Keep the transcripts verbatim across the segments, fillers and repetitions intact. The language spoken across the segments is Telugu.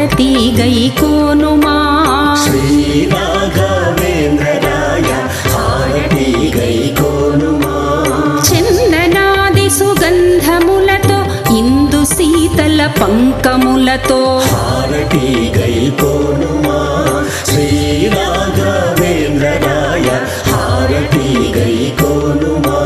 హారతి గైకోనుమా శ్రీ రాఘవేంద్రరాయ హారతి గైకోనుమా చందనాది సుగంధములతో ఇందు శీతల పంకములతో హారతి గైకోనుమా శ్రీ రాఘవేంద్రరాయ హారతి గైకోనుమా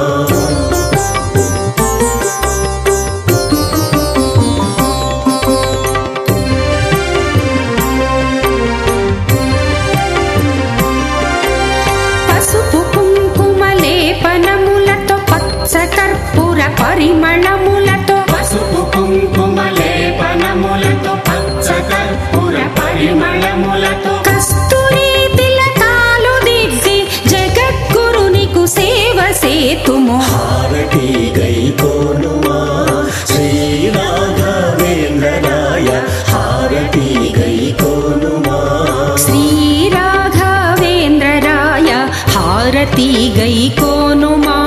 పసుపు కుంకుమ లేపనములతో పచ్చ కర్పూర పరిమళములతో పసుపు కుంకుమ లేపనములతో పచ్చ కర్పూర పరిమళములతో కస్తూరి తిలకాలు దిద్ది జగద్గురునికు సేవ సేతుము హారతి గైకోనుమా శ్రీ రాఘవేంద్రరాయ హారతి గైకోనుమా శ్రీ రాఘవేంద్రరాయ హారతి గైకోనుమా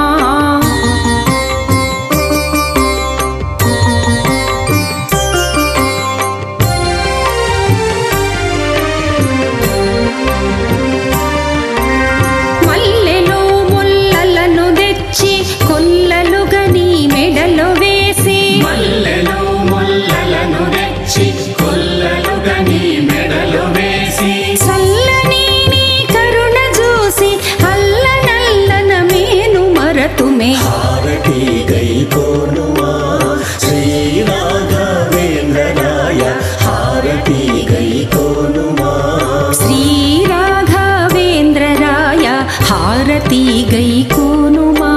మల్లెలు ముల్లలను తెచ్చి కొల్లలుగా నీ మెడలో వేసి మల్లెలు ముల్లలను తెచ్చి కొల్లలుగా నీ మెడలో వేసి చల్లని నీ కరుణ చూసి అల్ల నల్లన మేను మరతుమే హారతి గైకోనుమా శ్రీ రాఘవేంద్రరాయ హారతి గైకోనుమా శ్రీ రాఘవేంద్రరాయ హారతి గైకోనుమా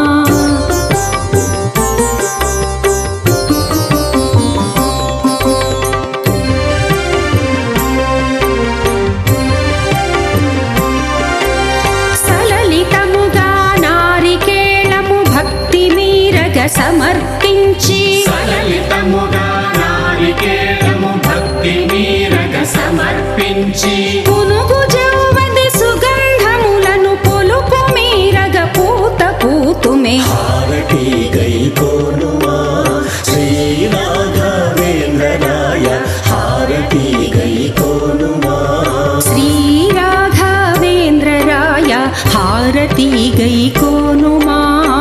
సలలితముగా నారికేళము భక్తి మీరగ సమర్పించి సలలితముగా నారికేళము భక్తి మీరగ సమర్పించి పునుగు జౌవది సుగంధములను పొలుపు మీరగ పూత పూతుమే హారతి గైకోనుమా శ్రీ రాఘవేంద్రరాయ హారతి గైకోనుమా శ్రీ రాఘవేంద్రరాయ హారతి గైకోనుమా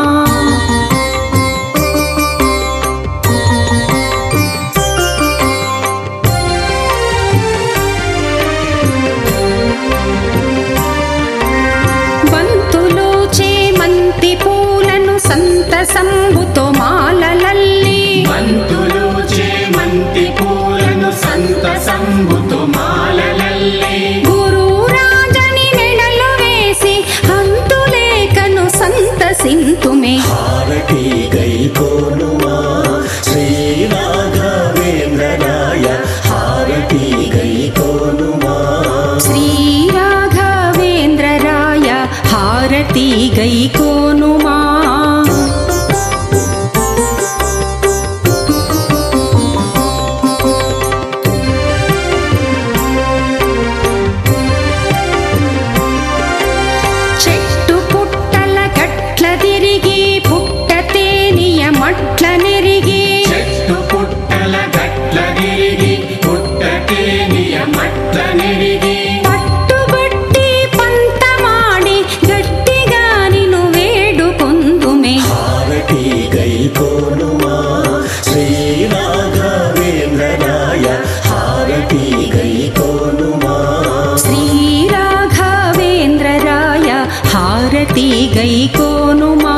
బంతులు చేమంతి పూలను సంతసంబుతో మాలలల్లి బంతులు చేమంతి పూలను సంతసంబుతో మాలలల్లి గురు రాజని మెడలో వేసి హంతులేకను సంతసింతుమే హారతి గైకోనుమా శ్రీ రాఘవేంద్రరాయ హారతి గైకోనుమా శ్రీ రాఘవేంద్రరాయ హారతి గైకోనుమా చెట్టు పుట్టల గట్ల తిరిగి పుట్ట తేనియ మట్ల నెరిగి చెట్టు పుట్టల గట్ల తిరిగి పుట్టకేనియ మట్ల నెరిగి పట్టుబట్టి పంతమాడి గట్టిగా నిన్ను వేడుకొందుమే హారతి గైకోనుమా శ్రీ రాఘవేంద్రరాయ హారతి గైకోనుమా శ్రీ రాఘవేంద్రరాయ హారతి గైకోనుమా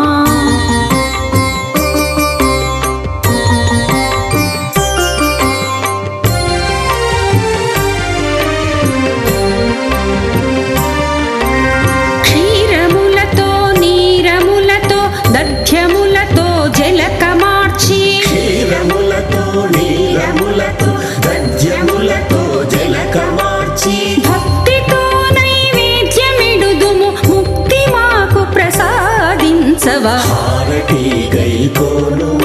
క్షీరములతో నీరములతో దధ్యములతో జలక మార్చి క్షీరములతో నీరములతో దధ్యములతో జలక మార్చి భక్తితో నైవేద్యమిడుదుము ముక్తి మాకు ప్రసాదించవా హారతి గైకోనుమా